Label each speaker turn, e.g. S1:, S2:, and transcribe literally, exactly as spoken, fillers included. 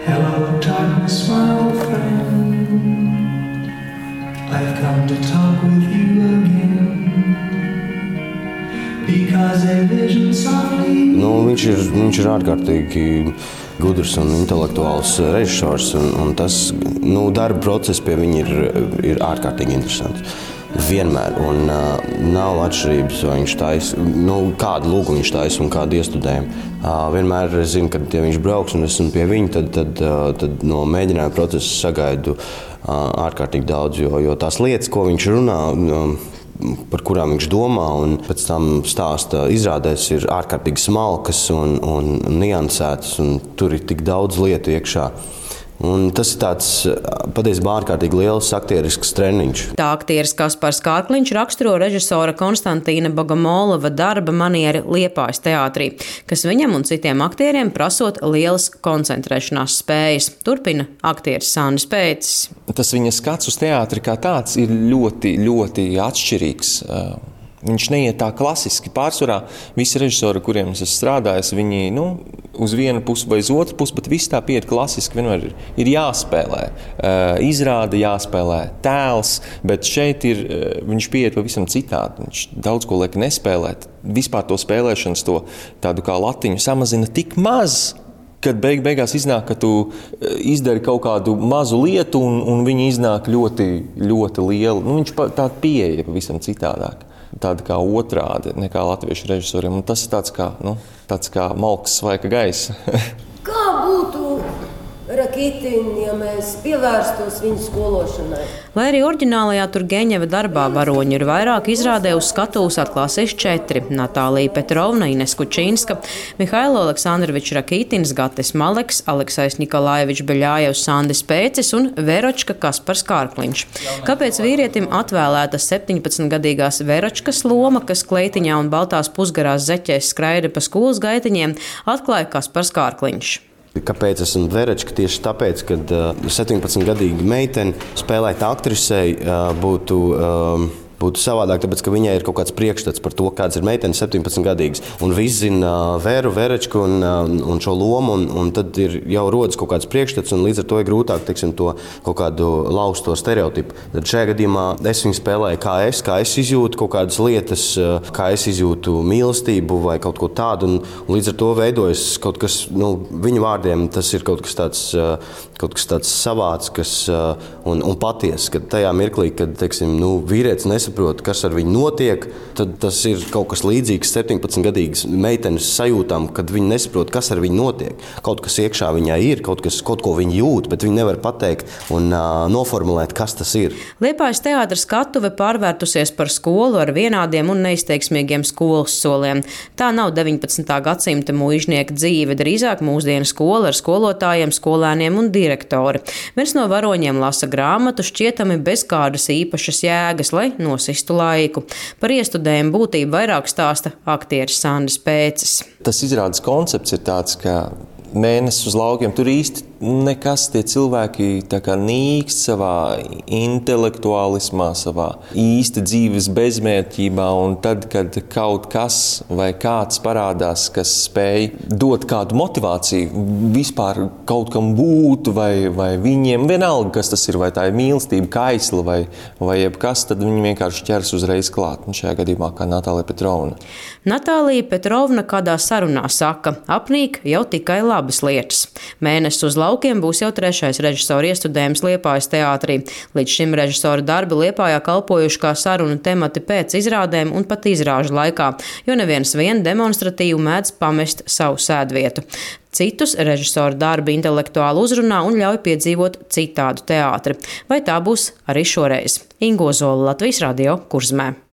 S1: Hello, darkness, my old friend. I've come to talk with you again. Because a vision softly...
S2: Nu, viņš, ir, viņš ir ārkārtīgi gudrs un intelektuāls režisors, un, un tas nu, darba process pie viņa ir, ir ārkārtīgi interesants. Vienmēr, un uh, nav atšķirības, vai viņš taisa, nu, kādu lūgu viņš taisa un kādu iestudējumu. Uh, vienmēr es zinu, ka ja viņš brauks un esmu pie viņa, tad, tad, uh, tad no mēģinājuma procesa sagaidu uh, ārkārtīgi daudz, jo, jo tās lietas, ko viņš runā, um, par kurām viņš domā un pēc tam stāsta izrādēs, ir ārkārtīgi smalkas un, un niansētas, un tur ir tik daudz lietu iekšā. Un tas ir tāds patiesībā ārkārtīgi liels aktierisks treniņš.
S3: Tā aktieris Kaspars Kārkliņš raksturo režisora Konstantīna Bogomolova darba manieri Liepājas teātrī, kas viņam un citiem aktieriem prasot lielas koncentrēšanās spējas. Turpina aktieris Sandis Pēcis.
S4: Tas viņa skats uz teātri kā tāds ir ļoti, ļoti atšķirīgs. Viņš neiet tā klasiski. Pārsvarā visi režisori, kuriem es esmu strādājis, viņi nu, uz vienu pusi vai uz otru pusi, bet viss tā pieiet klasiski. Vienmēr ir, ir jāspēlē. Izrāda jāspēlē tēls, bet šeit ir, viņš pieiet pavisam citādi. Viņš daudz ko liek nespēlēt. Vispār to spēlēšanas, to tādu kā latiņu samazina tik maz, kad beig, beigās iznāk, ka tu izdari kaut kādu mazu lietu un, un viņi iznāk ļoti, ļoti liela. Nu, viņš tā pieeja pavisam citādāk. Tāda kā otrādi nekā latviešu režisoriem. Un tas ir tāds kā, nu, tāds kā malks svaika gaisa.
S5: Kā būtu Rakitin, ja mēs pievērstos viņu skološanai?
S3: Lai arī oriģinālajā Turgeņeva darbā varoņi ir vairāk, izrādē uz skatuves atklāsies četri – Natālija Petrovna, Ines Kučīnska, Mihailo Aleksandrovičs Rakitins, Gatis Maleks, Aleksajs Nikolājevits Beļājevs, Sandis Pēcis un Veročka Kaspars Kārkliņš. Kāpēc vīrietim atvēlēta septiņpadsmitgadīgās Veročkas loma, kas kleitiņā un baltās pusgarās zeķēs skraida pa skolas gaitiņiem, atklāja Kaspars Kārkliņš.
S2: Kāpēc esmu Veročka? Tieši tāpēc, ka septiņpadsmitgadīga meitene spēlēt aktrisei būtu, būtu savādāk, tāpēc, ka viņai ir kaut kāds priekšstats par to, kāds ir meitene septiņpadsmitgadīgs. Un viss zina Vēru, Veročku un, un šo lomu, un, un tad ir jau rodas kaut kāds priekšstats, un līdz ar to ir grūtāk, teiksim, to kaut kādu lauzt to stereotipu. Tad šajā gadījumā es viņu spēlēju kā es, kā es izjūtu kaut kādas lietas, kā es izjūtu mīlestību vai kaut ko tādu, un, un līdz ar to veidojas kaut kas, nu, viņu vārdiem tas ir kaut kas tāds, kaut kas tāds savāds, kas, un, un patiesa, kad tajā mirklī, kad, teiksim, nu, vīrietis nesaprot, kas ar viņu notiek, tad tas ir kaut kas līdzīgs septiņpadsmitgadīgas meitenes sajūtām, kad viņi nesaprot, kas ar viņu notiek. Kaut kas iekšā viņai ir, kaut, kas, kaut ko viņi jūt, bet viņi nevar pateikt un uh, noformulēt, kas tas ir.
S3: Liepājas teātra skatuve pārvērtusies par skolu ar vienādiem un neizteiksmīgiem skolas soliem. Tā nav deviņpadsmitā gadsimta muižnieka dzīve, drīzāk mūsdienu skola ar skolotājiem, skolēniem un direktori. Viens no varoņiem lasa grāmatu šķietami bez kādas īpašas jēgas, lai nosistu laiku. Par iestudējumu būtību vairāk stāsta aktieris Sandis Pēcis.
S4: Tas izrādes koncepts ir tāds, ka mēnesis uz laukiem tur īsti nekas, tie cilvēki tā kā nīkst savā intelektuālismā, savā īsti dzīves bezmērķībā, un tad, kad kaut kas vai kāds parādās, kas spēj dot kādu motivāciju, vispār kaut kam būt, vai, vai viņiem vienalga, kas tas ir, vai tā ir mīlestība, kaisla, vai, vai jebkas, tad viņi vienkārši ķers uzreiz klāt. Un šajā gadījumā kā Natālija Petrovna.
S3: Natālija Petrovna kādā sarunā saka, apnīk jau tikai labas lietas. Mēnesis uz laukiem būs jau trešais režisora iestudējums Liepājas teātrī. Līdz šim režisora darbi Liepājā kalpojuši kā sarunu temati pēc izrādēm un pat izrāžu laikā, jo neviens vien demonstratīvi mēdz pamest savu sēdvietu. Citus režisora darbi intelektuāli uzrunā un ļauj piedzīvot citādu teātri. Vai tā būs arī šoreiz? Ingo Zola, Latvijas Radio, Kurzemē.